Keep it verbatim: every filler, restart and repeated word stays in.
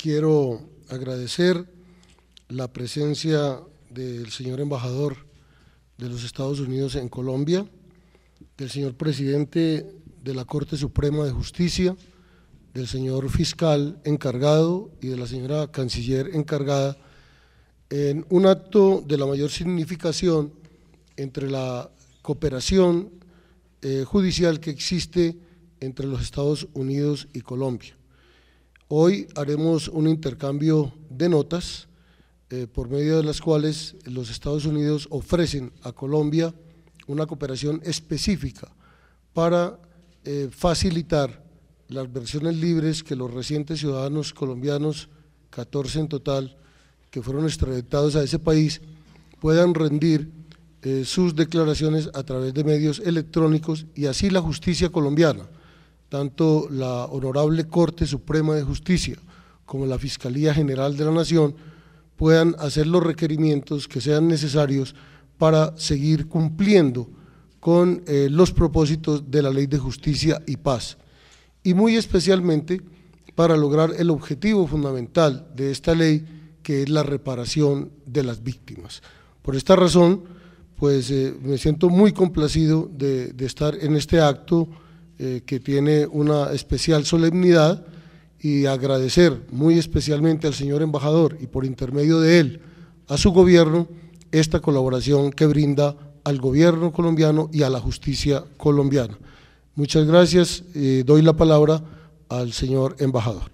quiero agradecer la presencia del señor embajador de los Estados Unidos en Colombia, del señor presidente de la Corte Suprema de Justicia, del señor fiscal encargado y de la señora canciller encargada, en un acto de la mayor significación entre la cooperación eh, judicial que existe entre los Estados Unidos y Colombia. Hoy haremos un intercambio de notas eh, por medio de las cuales los Estados Unidos ofrecen a Colombia una cooperación específica para eh, facilitar las versiones libres que los recientes ciudadanos colombianos, catorce en total, que fueron extraditados a ese país, puedan rendir eh, sus declaraciones a través de medios electrónicos y así la justicia colombiana, tanto la Honorable Corte Suprema de Justicia como la Fiscalía General de la Nación, puedan hacer los requerimientos que sean necesarios para seguir cumpliendo con eh, los propósitos de la Ley de Justicia y Paz, y muy especialmente para lograr el objetivo fundamental de esta ley, que es la reparación de las víctimas. Por esta razón, pues eh, me siento muy complacido de, de estar en este acto eh, que tiene una especial solemnidad, y agradecer muy especialmente al señor embajador y por intermedio de él a su gobierno esta colaboración que brinda al gobierno colombiano y a la justicia colombiana. Muchas gracias, eh, doy la palabra al señor embajador.